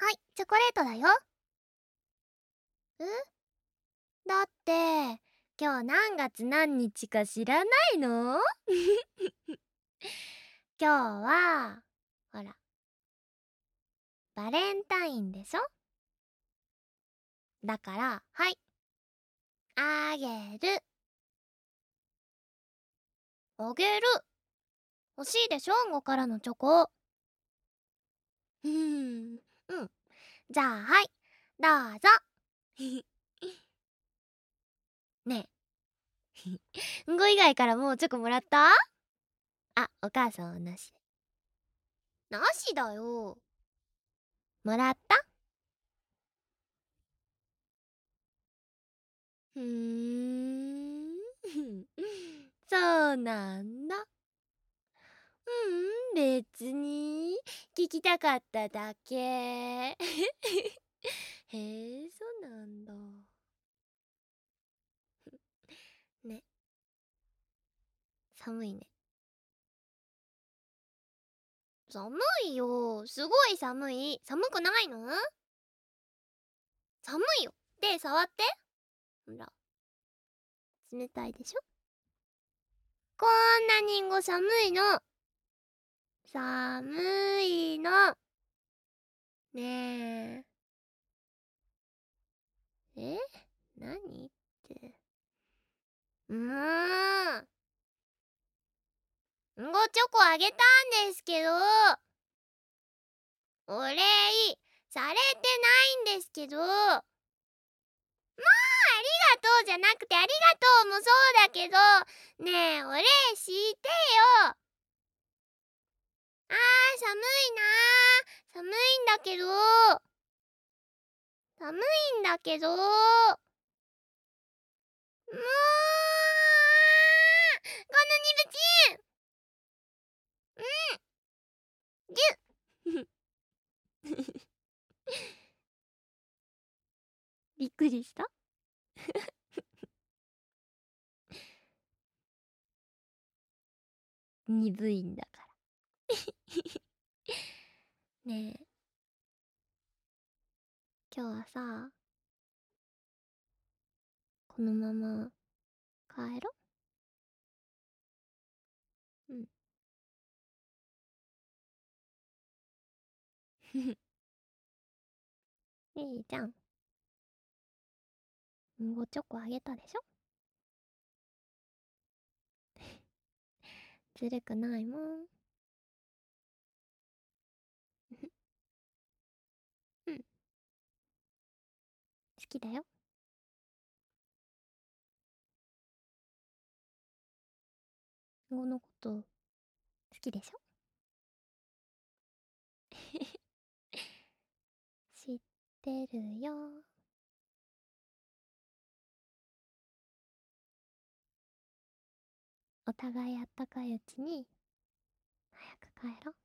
はい、チョコレートだよ。え、だって、今日何月何日か知らないの？今日は、ほら、バレンタインでしょ？だから、はい、あげる。あげる。欲しいでしょ？午からのチョコ。うん。じゃあ、はい、どうぞ。ねえ、んご以外からもうチョコもらった？あ、お母さんはなし。なしだよ。もらった？ふーん。そうなんだ。別に。聞きたかっただけ。へえ、そうなんだ。ね、寒いね。寒いよ。すごい寒い。寒くないの？寒いよ。で、触って。ほら、冷たいでしょ？こんなリンゴ寒いの。寒いの。ねえ。何って。んごチョコあげたんですけど、お礼されてないんですけど、ありがとうじゃなくてありがとうもそうだけど、ねえ、お礼してよ。寒いな寒いんだけど、寒いんだけど、もう、このニブチン、ギュッ。びっくりした？鈍いんだから。ねえ、今日はさ、このまま帰ろ？うん。いいじゃん。んごチョコあげたでしょ？ずるくないもん。うん、好きだよ。んごのこと好きでしょ？知ってるよ。お互いあったかいうちに早く帰ろう。